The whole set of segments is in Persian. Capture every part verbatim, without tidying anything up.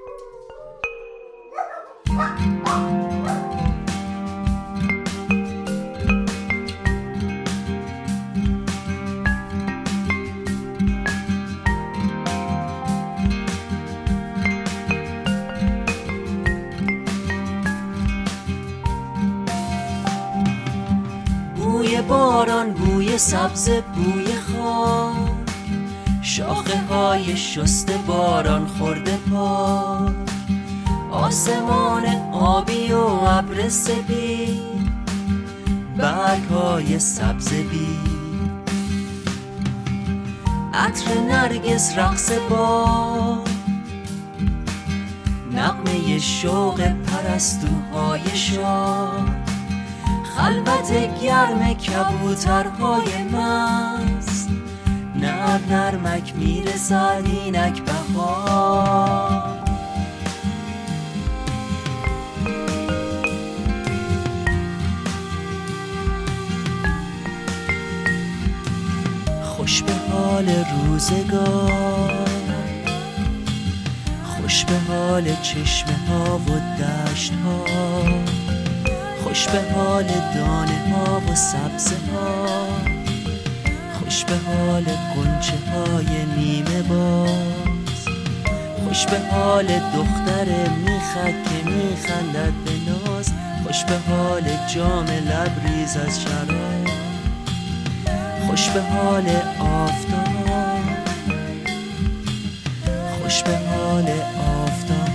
بوی باران، بوی سبز، بوی خاک، شاخه های شسته باران خورده پاک، آسمان آبی و ابر سپید، برگ های سبز بید، عطر نرگس رقص باد، نغمه شوق پرستوهای شاد، خلوت گرم کبوترهای مست، نر نرمک میرسد اینک بهار. خوش به حال روزگار، خوش به حال چشمه ها و دشت ها، خوش به حال دانه ها و سبزه ها، خوش به حال غنچه های نیمه باز، خوش به حال دختر میخک که میخندد به ناز، خوش به حال جام لبریز از شراب، خوش به حال آفتاب، خوش به حال آفتاب.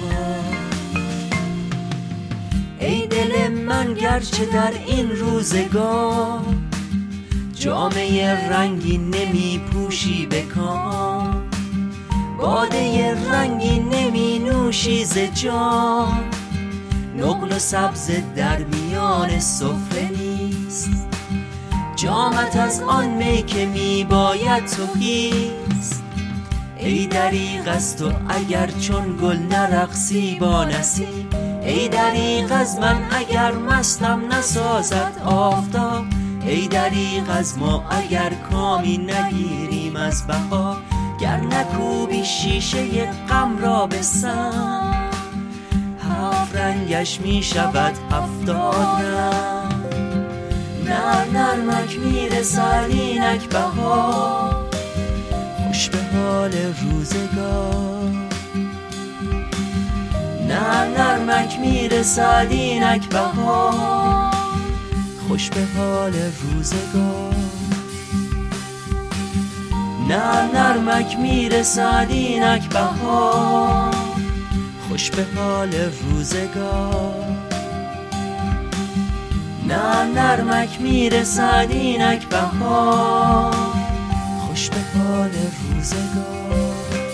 ای دل من گرچه در این روزگار جامه رنگی نمی پوشی به کام، باده رنگی نمی نوشی ز جام، نقل و سبز در میان سفره نیست، جامت از آن می که می باید تو هیست. ای دریغ از تو اگر چون گل نرقصی با نسیم، ای دریغ از من اگر مستم نسازد آفتاب، ای دریغ از ما اگر کامی نگیریم از بهار، گر نکوبی شیشه غم را به سم، هفت رنگش می شود هفتاد رنگ، نر نرمک می رسد اینک بهار. خوش به حال روزگار، نر نرمک می رسد اینک بهار، خوش به حال روزگار، نر نرمک می رسد اینک بهار، خوش به حال روزگار، نر نرمک می رسد اینک بهار، خوش به حال روزگار،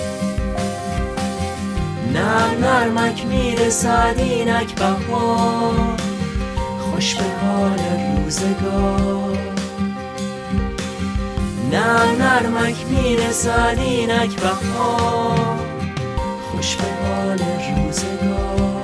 نر نرمک می رسد اینک بهار، خوش به حال روزگار، نر نرمک می رسد اینک بهار، خوش به حال روزگار.